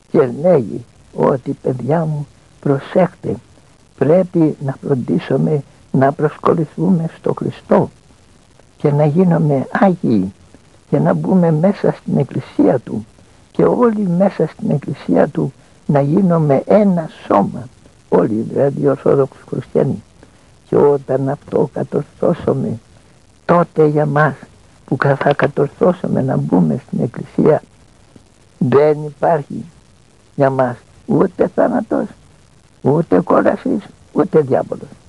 και λέγει ότι παιδιά μου προσέχτε, πρέπει να φροντίσουμε να προσκοληθούμε στο Χριστό και να γίνουμε Άγιοι και να μπούμε μέσα στην Εκκλησία Του και όλοι μέσα στην Εκκλησία Του να γίνουμε ένα σώμα, όλοι δηλαδή οι Ορθόδοξοι Χριστιανοί. Και όταν αυτό κατορθώσουμε, τότε για μας που θα κατορθώσουμε να μπούμε στην Εκκλησία, δεν υπάρχει για μας ούτε θάνατος, ούτε κόλασης, ούτε διάβολος.